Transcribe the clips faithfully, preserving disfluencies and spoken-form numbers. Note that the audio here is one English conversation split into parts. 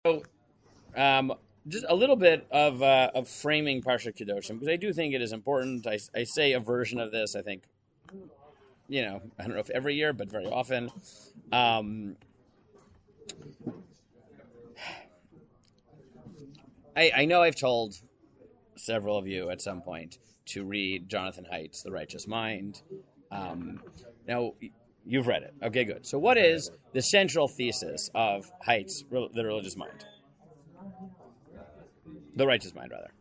So, um, just a little bit of uh, of framing Parsha Kedoshim, because I do think it is important. I, I say a version of this. I think, you know, I don't know if every year, but very often. Um, I, I know I've told several of you at some point to read Jonathan Haidt's The Righteous Mind. Um, now, you've read it. Okay, good. So what is the central thesis of Haidt's The Religious Mind? The Righteous Mind, rather.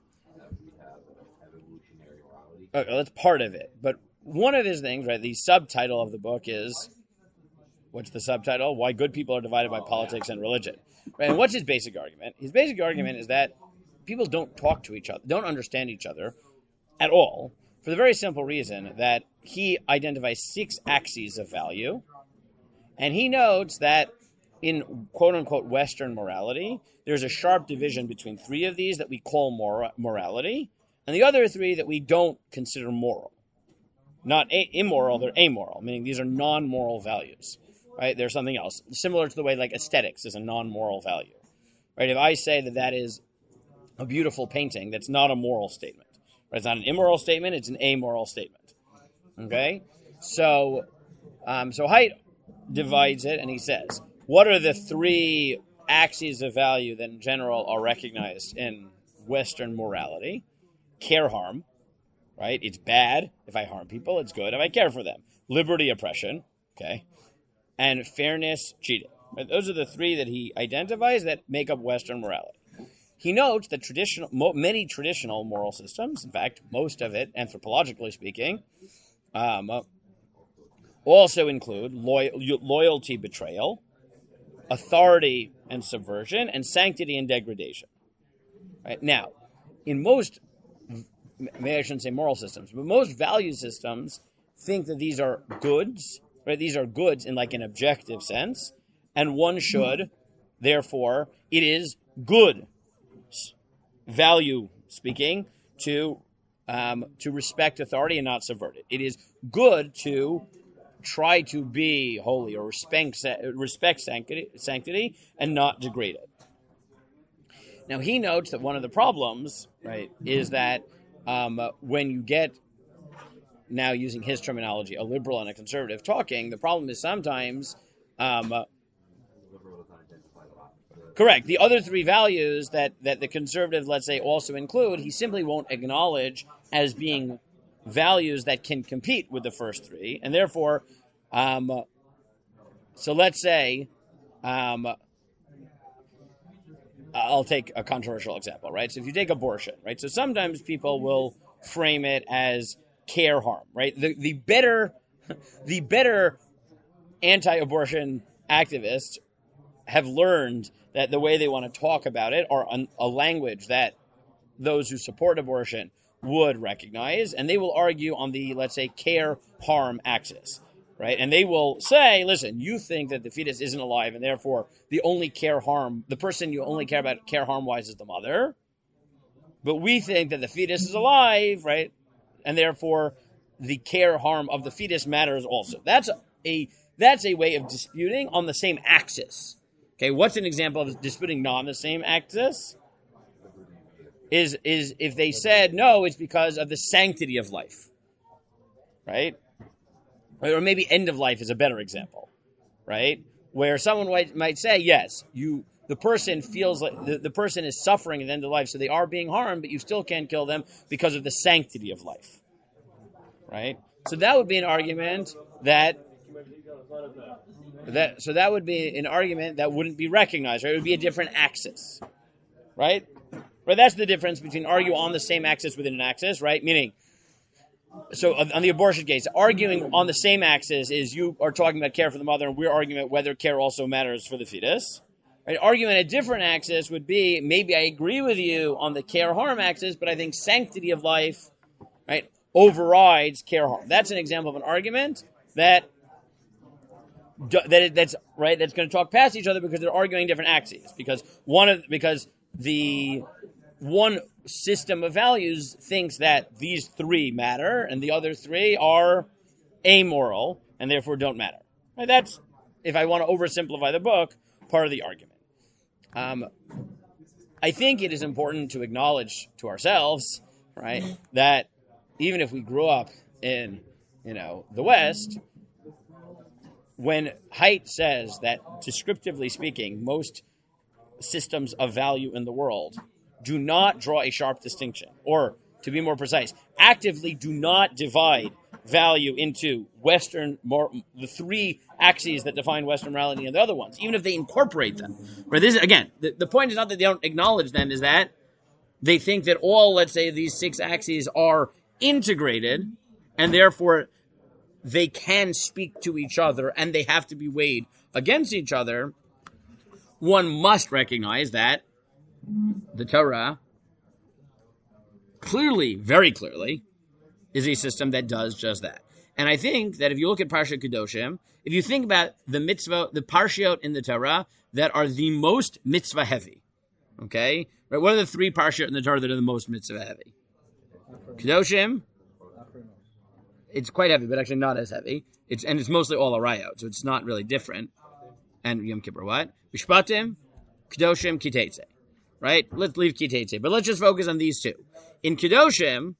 Okay, that's part of it. But one of his things, right, the subtitle of the book is, what's the subtitle? Why Good People Are Divided by Politics and Religion. Right? And what's his basic argument? His basic argument is that people don't talk to each other, don't understand each other at all, for the very simple reason that he identifies six axes of value, and he notes that in quote-unquote Western morality, there's a sharp division between three of these that we call mor- morality, and the other three that we don't consider moral. Not a- immoral, they're amoral, meaning these are non-moral values. Right? There's something else, similar to the way like aesthetics is a non-moral value. Right? If I say that that is a beautiful painting, that's not a moral statement. Right? It's not an immoral statement, it's an amoral statement. Okay? So, um, so Haidt divides it, and he says, what are the three axes of value that in general are recognized in Western morality? Care harm, right? It's bad if I harm people. It's good if I care for them. Liberty, oppression, okay? And fairness, cheating. Right? Those are the three that he identifies that make up Western morality. He notes that traditional, many traditional moral systems, in fact, most of it, anthropologically speaking, um, also include loy- loyalty, betrayal, authority and subversion, and sanctity and degradation. Right? Now, in most, maybe I shouldn't say moral systems, but most value systems think that these are goods, right? These are goods in like an objective sense, and one should, therefore, it is good, value speaking, to um, to respect authority and not subvert it. It is good to try to be holy or respect respect sanctity, sanctity and not degrade it. Now he notes that one of the problems, right, is that um, when you get, now using his terminology, a liberal and a conservative talking, the problem is sometimes um, correct. The other three values that, that the conservative, let's say, also include, he simply won't acknowledge as being values that can compete with the first three, and therefore, um, so let's say, um, I'll take a controversial example, right? So if you take abortion, right? So sometimes people will frame it as care harm, right? The the better, the better anti-abortion activists have learned that the way they want to talk about it are a, a language that those who support abortion would recognize, and they will argue on the, let's say, care harm axis, right? And they will say, listen, you think that the fetus isn't alive, and therefore the only care harm, the person you only care about care harm wise is the mother, but we think that the fetus is alive, right? And therefore the care harm of the fetus matters also. That's a that's a way of disputing on the same axis. Okay, what's an example of disputing not on the same axis? Is is if they said, no, it's because of the sanctity of life, right? Or maybe end of life is a better example, right? Where someone might, might say, yes, you the person feels like the, the person is suffering at the end of life, so they are being harmed, but you still can't kill them because of the sanctity of life, right? So that would be an argument that that so that would be an argument that wouldn't be recognized, right? It would be a different axis, right? Right, that's the difference between argue on the same axis within an axis, right? Meaning, so on the abortion case, arguing on the same axis is you are talking about care for the mother, and we're arguing about whether care also matters for the fetus. Right? Arguing a different axis would be, maybe I agree with you on the care harm axis, but I think sanctity of life, right, overrides care harm. That's an example of an argument that that that's right. That's going to talk past each other because they're arguing different axes. Because one of because the one system of values thinks that these three matter and the other three are amoral and therefore don't matter. Right? That's, if I want to oversimplify the book, part of the argument. Um, I think it is important to acknowledge to ourselves, right, that even if we grew up in, you know, the West, when Haidt says that, descriptively speaking, most systems of value in the world do not draw a sharp distinction, or to be more precise, actively do not divide value into Western, more, the three axes that define Western morality and the other ones, even if they incorporate them. Right? This is, again, the, the point is not that they don't acknowledge them, is that they think that all, let's say, these six axes are integrated, and therefore they can speak to each other, and they have to be weighed against each other. One must recognize that the Torah clearly, very clearly, is a system that does just that. And I think that if you look at Parshat Kedoshim, if you think about the mitzvah, the parshiot in the Torah that are the most mitzvah heavy, okay? Right? What are the three parshiot in the Torah that are the most mitzvah heavy? Kedoshim, it's quite heavy, but actually not as heavy. It's and it's mostly all arayot, so it's not really different. And Yom Kippur, what? Mishpatim, Kedoshim, Kitetse. Right? Let's leave Kitetse, but let's just focus on these two. In Kedoshim,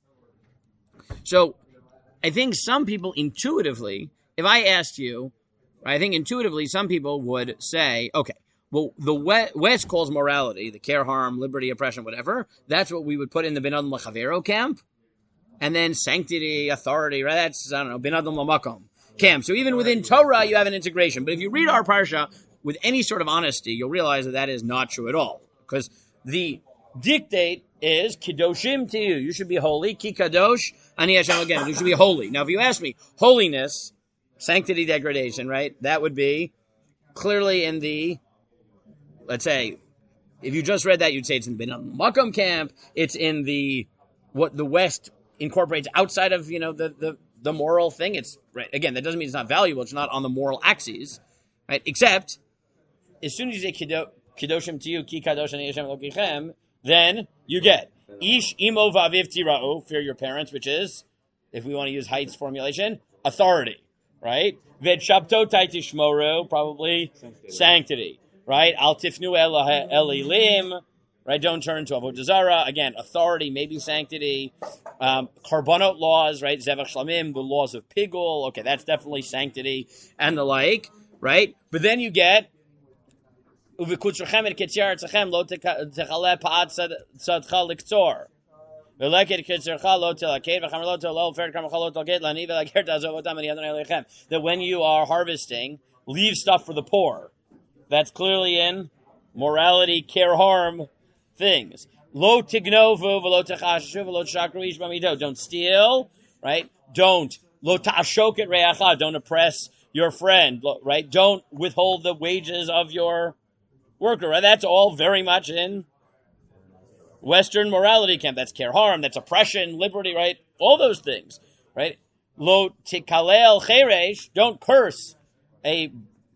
so I think some people intuitively, if I asked you, I think intuitively some people would say, okay, well, the West calls morality, the care, harm, liberty, oppression, whatever, that's what we would put in the Ben Adam L'Chavero camp. And then sanctity, authority, right? That's, I don't know, Ben Adam L'Makom camp. So even within Torah, you have an integration. But if you read our parsha with any sort of honesty, you'll realize that that is not true at all. Because the dictate is Kedoshim to you. You should be holy. Ki Kadosh, Ani Hashem again. You should be holy. Now, if you ask me, holiness, sanctity, degradation, right? That would be clearly in the, let's say, if you just read that, you'd say it's in the Ben Adam L'Makom camp. It's in the, what the West incorporates outside of, you know, the, the, the moral thing. It's, right, again, that doesn't mean it's not valuable. It's not on the moral axes, right? Except, as soon as you say Kedo, Kedoshim to you, Ki Kadosh Ani Hashem Elokechem, then you get Ish Imo V'Aviv Tira'u, fear your parents, which is, if we want to use Haidt's formulation, authority, right? Ved Shabto Taitishmoru, probably sanctity. sanctity, right? Al Tifnu El Elilim, right? Don't turn to Avodah Zarah. Again, authority, maybe sanctity. Um, Carbonot laws, right? Zevach Shlamim, the laws of Pigul. Okay, that's definitely sanctity and the like, right? But then you get Uvikutzrechem et Ketzir Tzechem lo techale pa'at tzadcha liktzor. Veleket Ketzircha lo telaked v'chamer lo telol fer karmacha lo telked lani v'laker ta'azov otam ani Adonai Elohechem. That when you are harvesting, leave stuff for the poor. That's clearly in morality, care, harm things. Lo tignovu v'lo techashu v'lo tshakru ish b'mido. Don't steal, right? Don't. Lo ta'ashok et re'acha. Don't oppress your friend, right? Don't withhold the wages of your worker, right? That's all very much in Western morality camp. That's care, harm. That's oppression, liberty, right? All those things, right? Lo tikalel cheresh. Don't curse a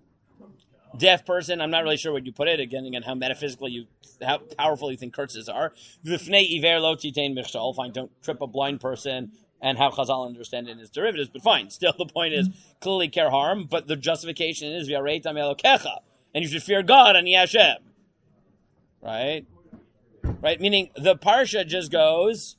deaf person. I'm not really sure what you put it. Again, again, how metaphysical you, how powerful you think curses are. V'fnei iver lo titain michshal. Fine, don't trip a blind person, and how Chazal understand it in its derivatives, but fine. Still, the point is clearly care, harm, but the justification is v'yareitam elokecha, and you should fear God and Hashem. Right? Right? Meaning the parsha just goes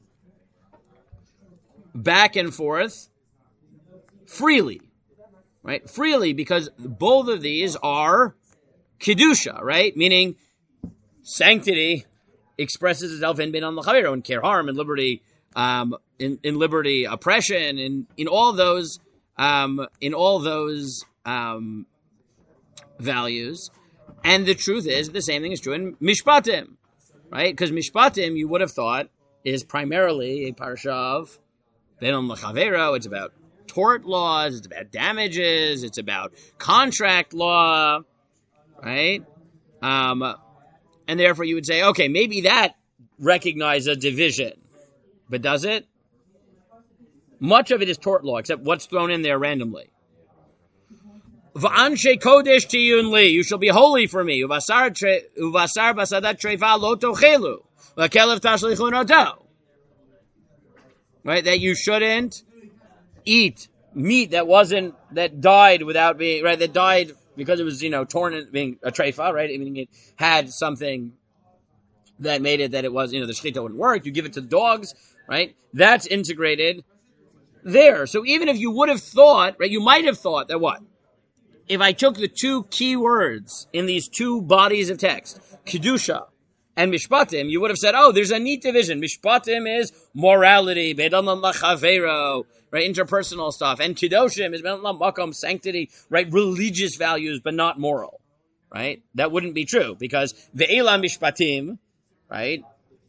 back and forth freely. Right? Freely, because both of these are Kedusha, right? Meaning sanctity expresses itself in Ben Adam L'Chavero, in care, harm, and liberty, um, in, in liberty, oppression, in, in all those, um, in all those, um, values. And the truth is, the same thing is true in Mishpatim, right? Because Mishpatim, you would have thought, is primarily a parsha of Ben Adam L'Chavero. It's about tort laws, it's about damages, it's about contract law, right? Um, and therefore you would say, okay, maybe that recognizes a division. But does it? Much of it is tort law, except what's thrown in there randomly. V'anshe kodesh tiyun li, you shall be holy for me. Uvasar basadat treva lo tochelu, v'kelev tashlichun oto. Right, that you shouldn't eat meat that wasn't, that died without being, right, that died because it was, you know, torn in being a treifa, right? I mean, it had something that made it that it was, you know, the shechita wouldn't work. You give it to the dogs, right? That's integrated there. So even if you would have thought, right, you might have thought that what? If I took the two key words in these two bodies of text, Kedusha and Mishpatim, you would have said, oh, there's a neat division. Mishpatim is morality, Beidan Lachavero, right, interpersonal stuff. And Kedoshim is Beidan Makom, sanctity, right, religious values, but not moral, right? That wouldn't be true, because Ve'ela Mishpatim, right,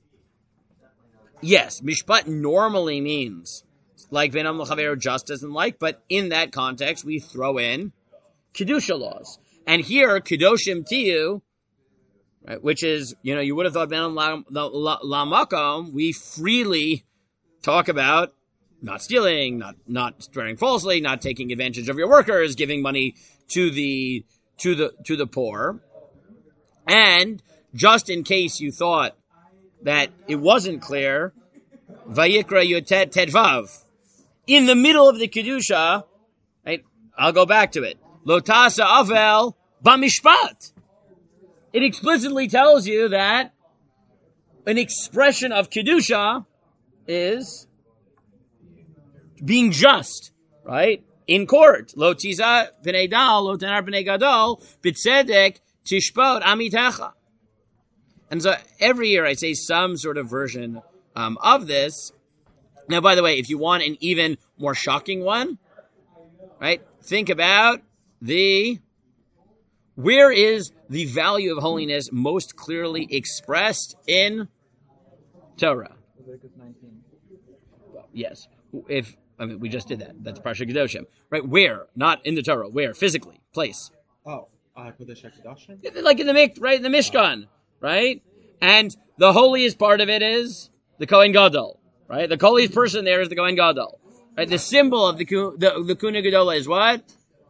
yes, Mishpat normally means like Beidan Lachavero, justice and like, but in that context, we throw in Kedusha laws. And here, Kedoshim Tiyu, right, which is, you know, you would have thought, Ben La, La, La Makom, we freely talk about not stealing, not not swearing falsely, not taking advantage of your workers, giving money to the to the to the poor. And just in case you thought that it wasn't clear, Vayikra Yotet Tedvav, in the middle of the Kedusha, right, I'll go back to it. Lotasa Avel Bamishpat. It explicitly tells you that an expression of Kedusha is being just, right? In court. Lo tiza b'nei dal, lo tenar b'nei gadol, b'tzedek tishpot amitecha. And so every year I say some sort of version um, of this. Now, by the way, if you want an even more shocking one, right? Think about the, where is the value of holiness most clearly expressed in Torah? Yes. If, I mean, we just did that. That's Parsha Kedoshim. Right? Where? Not in the Torah. Where? Physically. Place. Oh, uh, Kodesh HaKadoshim? Like in the Mik, right? In the Mishkan. Right? And the holiest part of it is the Kohen Gadol. Right? The holiest person there is the Kohen Gadol. Right? The symbol of the, the, the Kuna Gedola is what?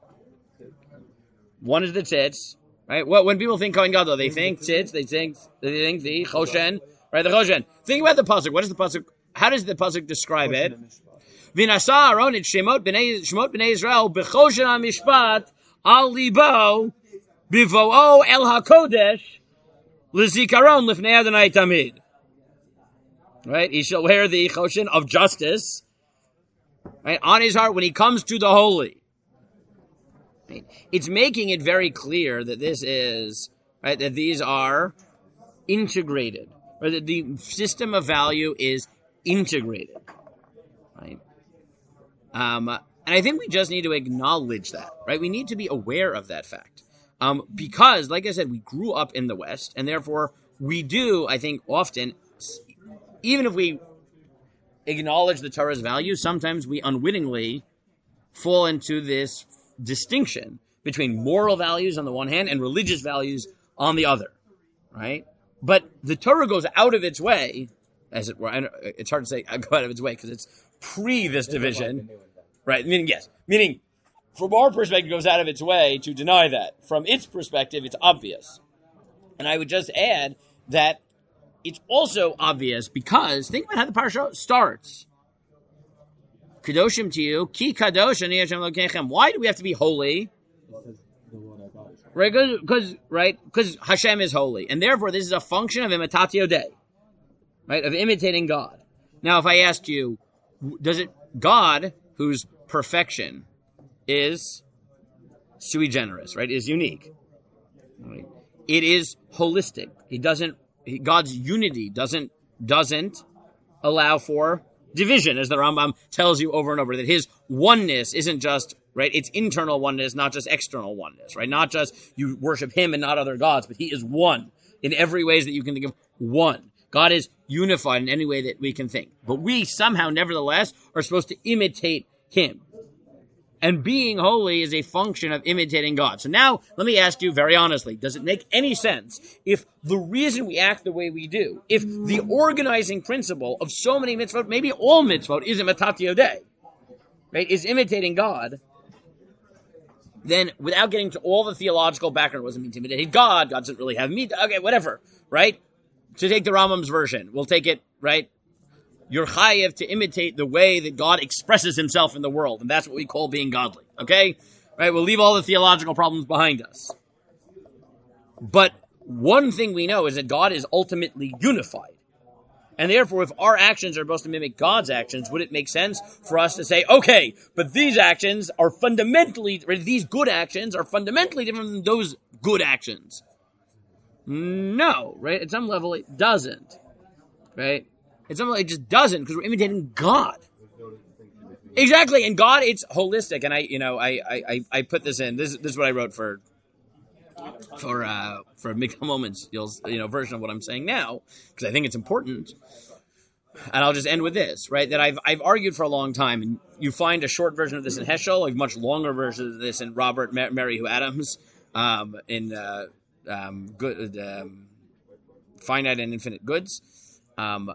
One is the tzitz, right? What when people think Kohen Gadol, they think tzitz, they think they think the choshen, right? The choshen. Think about the pasuk. What is the pasuk? How does the pasuk describe it? V'nasa Aaron et shemot b'nei shemot b'nei Israel b'choshen hamishpat al libo b'vo'o el hakodesh l'zikaron lifnei Adonai tamid. Right? He shall wear the choshen of justice, right, on his heart when he comes to the holy. It's making it very clear that this is, right, that these are integrated, or that the system of value is integrated, right? Um, and I think we just need to acknowledge that, right? We need to be aware of that fact. Um, because, like I said, we grew up in the West, and therefore we do, I think, often, even if we acknowledge the Torah's value, sometimes we unwittingly fall into this distinction between moral values on the one hand and religious values on the other, right? But the Torah goes out of its way, as it were. It's hard to say go out of its way because it's pre this division, right? Meaning, yes, meaning from our perspective, it goes out of its way to deny that. From its perspective, it's obvious. And I would just add that it's also obvious because think about how the parsha starts. Kedoshim to you, ki kadosh ani Hashem Elokechem. Why do we have to be holy? Right, because right, because Hashem is holy, and therefore this is a function of imitatio Dei, right, of imitating God. Now, if I asked you, does it God, whose perfection is sui generis, right, is unique, right? It is holistic. He doesn't. God's unity doesn't doesn't allow for division, as the Rambam tells you over and over, that his oneness isn't just, right, it's internal oneness, not just external oneness, right? Not just you worship him and not other gods, but he is one in every ways that you can think of, one. God is unified in any way that we can think. But we somehow, nevertheless, are supposed to imitate him. And being holy is a function of imitating God. So now, let me ask you very honestly, does it make any sense if the reason we act the way we do, if the organizing principle of so many mitzvot, maybe all mitzvot, is imitatio Dei, right, is imitating God, then without getting to all the theological background, what does it mean to imitate God? God doesn't really have me, okay, whatever, right? To take the Rambam's version, we'll take it, right? You're chayev to imitate the way that God expresses himself in the world, and that's what we call being godly, okay? Right? We'll leave all the theological problems behind us. But one thing we know is that God is ultimately unified. And therefore, if our actions are supposed to mimic God's actions, would it make sense for us to say, okay, but these actions are fundamentally, these good actions are fundamentally different than those good actions? No, right? At some level, it doesn't, right? At some level, it just doesn't, because we're imitating God. Exactly, and God, it's holistic, and I, you know, I, I, I put this in. This, this is what I wrote for, for, uh, for Mikvah Moments, you'll, you know, version of what I'm saying now, because I think it's important. And I'll just end with this, right? That I've, I've argued for a long time, and you find a short version of this in Heschel, a much longer version of this in Robert Mer- Merrihew Adams, um, in uh, um, good, um, Finite and Infinite Goods. Um,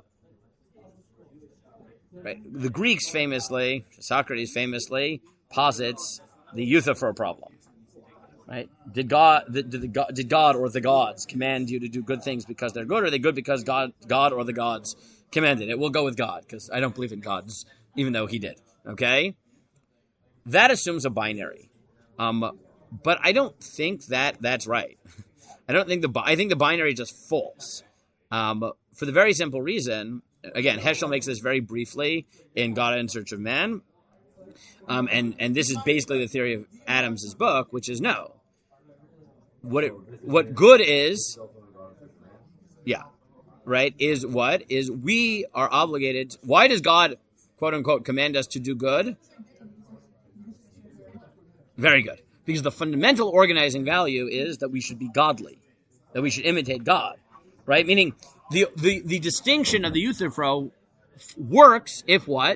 right? The Greeks famously, Socrates famously, posits the Euthyphro problem. Right? Did God, did, did, the God, did God or the gods command you to do good things because they're good, or are they good because God, God or the gods commanded it? We'll go with God, because I don't believe in gods, even though he did. Okay? That assumes a binary. Um, but I don't think that that's right. I don't think the, I think the binary is just false. Um, for the very simple reason, again, Heschel makes this very briefly in God in Search of Man. Um, and, and this is basically the theory of Adams's book, which is no. What it, what good is, yeah, right, is what? Is we are obligated. Why does God, quote unquote, command us to do good? Very good. Because the fundamental organizing value is that we should be godly, that we should imitate God, right? Meaning the, the, the distinction of the Euthyphro works if what?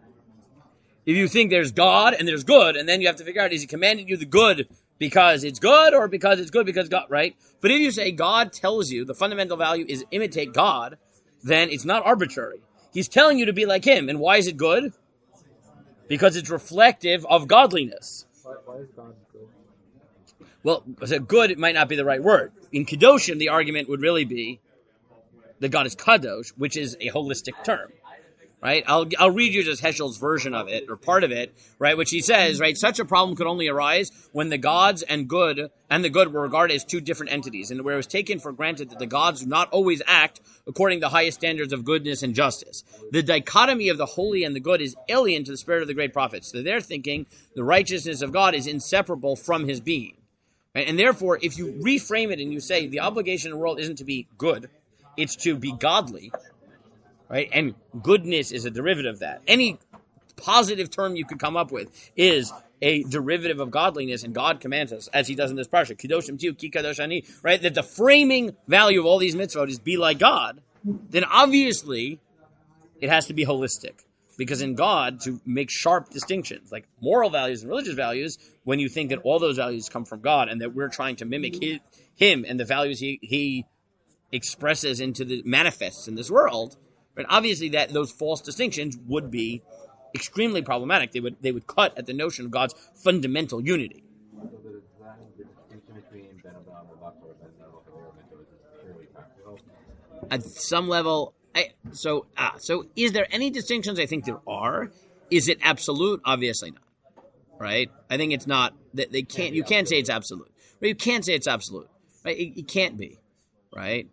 If you think there's God and there's good, and then you have to figure out, is he commanding you the good because it's good, or because it's good because God, right? But if you say God tells you the fundamental value is imitate God, then it's not arbitrary. He's telling you to be like him. And why is it good? Because it's reflective of godliness. Why, why is God good? Well, so good, it might not be the right word. In Kedoshim, the argument would really be that God is Kadosh, which is a holistic term. Right? I'll I'll read you just Heschel's version of it, or part of it, right? Which he says, right? Such a problem could only arise when the gods and good and the good were regarded as two different entities, and where it was taken for granted that the gods do not always act according to the highest standards of goodness and justice. The dichotomy of the holy and the good is alien to the spirit of the great prophets. So they're thinking the righteousness of God is inseparable from his being. Right? And therefore, if you reframe it and you say the obligation in the world isn't to be good, it's to be godly, right? And goodness is a derivative of that. Any positive term you could come up with is a derivative of godliness, and God commands us, as he does in this parsha, Kedoshim Tiu, Ki Kadosh Ani, right? That the framing value of all these mitzvot is be like God, then obviously it has to be holistic. Because in God, to make sharp distinctions, like moral values and religious values, when you think that all those values come from God and that we're trying to mimic his, him and the values he, he expresses into the manifests in this world, but obviously, that those false distinctions would be extremely problematic. They would they would cut at the notion of God's fundamental unity. So the, the distinction between Ben Adam and Bakar and Ben Adam is purely practical. At some level, I, so ah, so is there any distinctions? I think there are. Is it absolute? Obviously not. Right? I think it's not. They, they can't. You can't say it's absolute. But you can't say it's absolute. Right? It, it can't be. Right?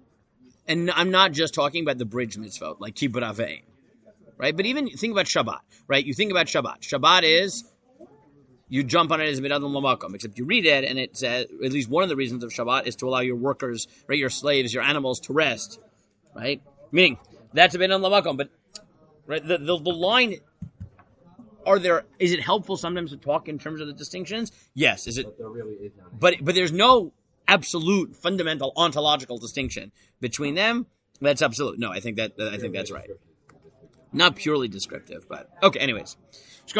And I'm not just talking about the bridge mitzvot, like kibbut avein, right? But even think about Shabbat, right? You think about Shabbat. Shabbat is, you jump on it as midadon lamakom, except you read it, and it says, at least one of the reasons of Shabbat is to allow your workers, right, your slaves, your animals to rest, right? Meaning, that's a midadon lamakom, but right, the, the, the line, are there, is it helpful sometimes to talk in terms of the distinctions? Yes. Is it? But there really is none. But, but there's no absolute, fundamental, ontological distinction between them. That's absolute. No, I think that I think that's right. Not purely descriptive, but okay. Anyways.